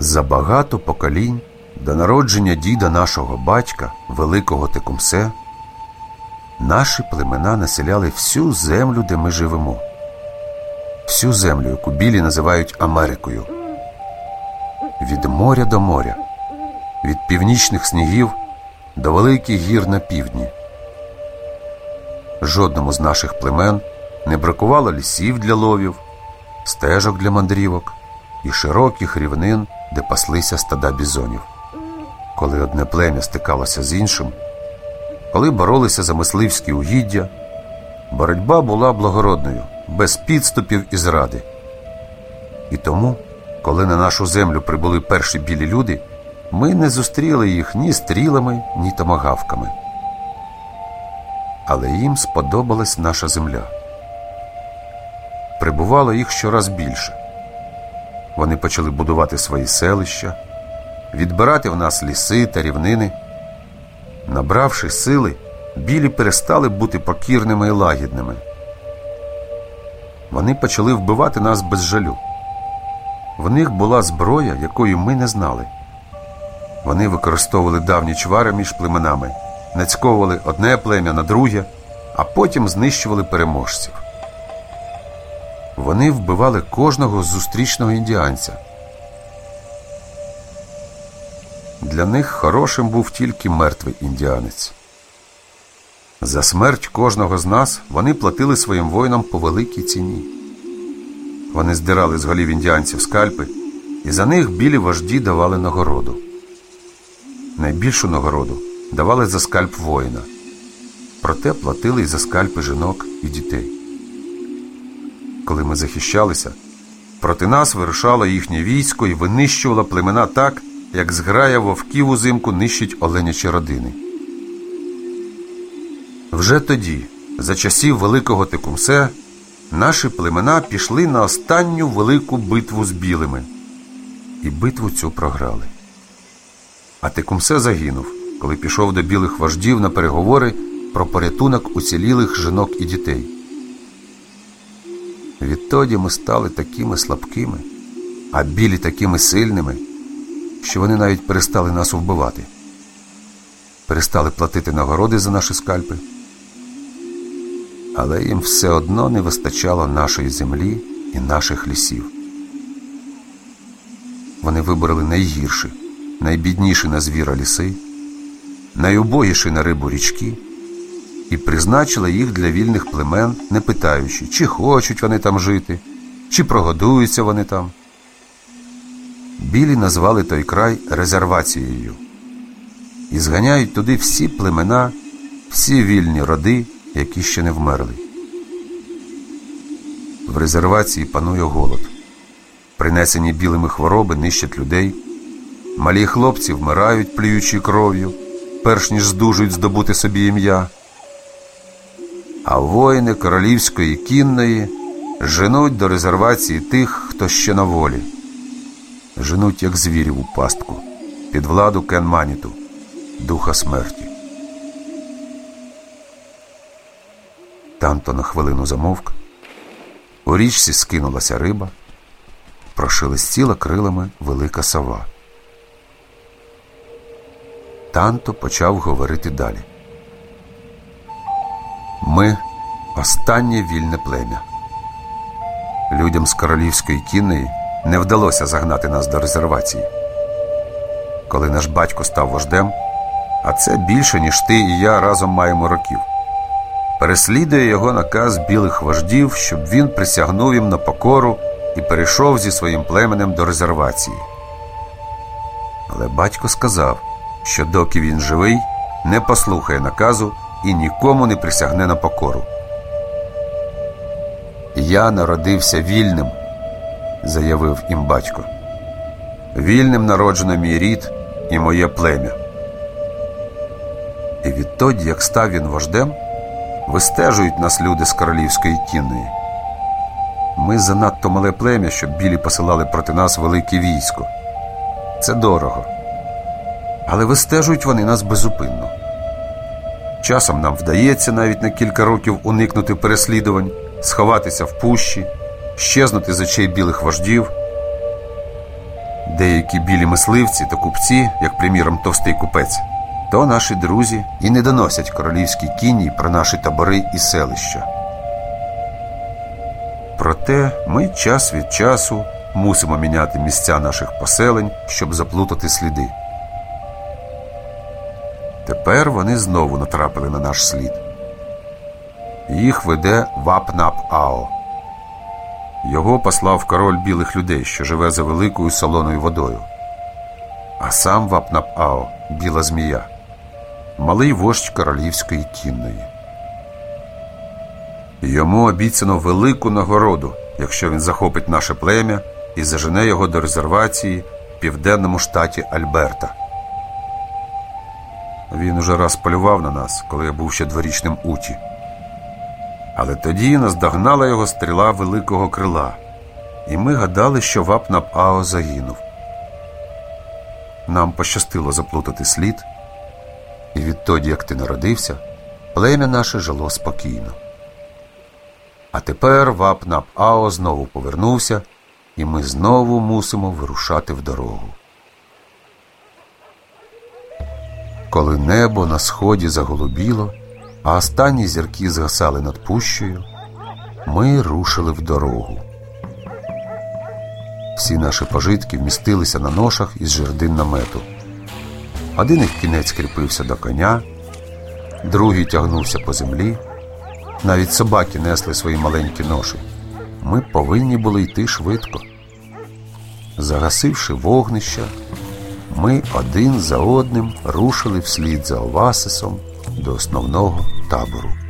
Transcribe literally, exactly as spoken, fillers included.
За багато поколінь до народження діда нашого батька, великого Текумсе, наші племена населяли всю землю, де ми живемо. Всю землю, яку білі називають Америкою. Від моря до моря, від північних снігів до великих гір на півдні. Жодному з наших племен не бракувало лісів для ловів, стежок для мандрівок і широких рівнин, де паслися стада бізонів. Коли одне плем'я стикалося з іншим, коли боролися за мисливські угіддя, боротьба була благородною, без підступів і зради. І тому, коли на нашу землю прибули перші білі люди, ми не зустріли їх ні стрілами, ні томагавками. Але їм сподобалась наша земля. Прибувало їх щораз більше. Вони почали будувати свої селища, відбирати в нас ліси та рівнини. Набравши сили, білі перестали бути покірними і лагідними. Вони почали вбивати нас без жалю. В них була зброя, якої ми не знали. Вони використовували давні чвари між племенами, нацьковували одне плем'я на друге, а потім знищували переможців. Вони вбивали кожного зустрічного індіанця. Для них хорошим був тільки мертвий індіанець. За смерть кожного з нас вони платили своїм воїнам по великій ціні. Вони здирали з голів індіанців скальпи, і за них білі вожді давали нагороду. Найбільшу нагороду давали за скальп воїна. Проте платили й за скальпи жінок і дітей. Коли ми захищалися, проти нас вирушало їхнє військо і винищувало племена так, як зграя вовків узимку нищить оленячі родини. Вже тоді, за часів великого Текумсе, наші племена пішли на останню велику битву з білими. І битву цю програли. А Текумсе загинув, коли пішов до білих вождів на переговори про порятунок уцілілих жінок і дітей. Відтоді ми стали такими слабкими, а білі такими сильними, що вони навіть перестали нас вбивати. Перестали платити нагороди за наші скальпи. Але їм все одно не вистачало нашої землі і наших лісів. Вони вибрали найгірші, найбідніші на звіра ліси, найубогіші на рибу річки і призначили їх для вільних племен, не питаючи, чи хочуть вони там жити, чи прогодуються вони там. Білі назвали той край резервацією і зганяють туди всі племена, всі вільні роди, які ще не вмерли. В резервації панує голод. Принесені білими хвороби нищать людей. Малі хлопці вмирають, плюючи кров'ю, перш ніж здужують здобути собі ім'я. А воїни королівської кінної женуть до резервації тих, хто ще на волі. Женуть, як звірів у пастку, під владу Кен-Маніту, духа смерті. Танто на хвилину замовк. У річці скинулася риба, прошелестіла крилами велика сова. Танто почав говорити далі. Ми – останнє вільне плем'я. Людям з королівської кінної не вдалося загнати нас до резервації. Коли наш батько став вождем, а це більше, ніж ти і я разом маємо років, переслідує його наказ білих вождів, щоб він присягнув їм на покору і перейшов зі своїм племенем до резервації. Але батько сказав, що доки він живий, не послухає наказу і нікому не присягне на покору. «Я народився вільним», – заявив їм батько. «Вільним народжено мій рід і моє плем'я». І відтоді, як став він вождем, вистежують нас люди з королівської кінної. Ми занадто мале плем'я, щоб білі посилали проти нас велике військо. Це дорого. Але вистежують вони нас безупинно. Часом нам вдається навіть на кілька років уникнути переслідувань, сховатися в пущі, щезнути з очей білих вождів. Деякі білі мисливці та купці, як, приміром, товстий купець, то наші друзі і не доносять королівській кінні про наші табори і селища. Проте ми час від часу мусимо міняти місця наших поселень, щоб заплутати сліди. Тепер вони знову натрапили на наш слід. Їх веде Вап-Нап-Ао. Його послав король білих людей, що живе за великою солоною водою. А сам Вап-Нап-Ао – біла змія, малий вождь королівської кінної. Йому обіцяно велику нагороду, якщо він захопить наше плем'я і зажене його до резервації в південному штаті Альберта. Він уже раз полював на нас, коли я був ще дворічним Уті. Але тоді наздогнала його стріла великого крила, і ми гадали, що Вап-Нап-Ао загинув. Нам пощастило заплутати слід, і відтоді, як ти народився, плем'я наше жило спокійно. А тепер Вап-Нап-Ао знову повернувся, і ми знову мусимо вирушати в дорогу. Коли небо на сході заголубіло, а останні зірки згасали над пущею, ми рушили в дорогу. Всі наші пожитки вмістилися на ношах із жердин намету. Один їх кінець кріпився до коня, другий тягнувся по землі. Навіть собаки несли свої маленькі ноші. Ми повинні були йти швидко. Загасивши вогнища, ми один за одним рушили вслід за Овасисом до основного табору.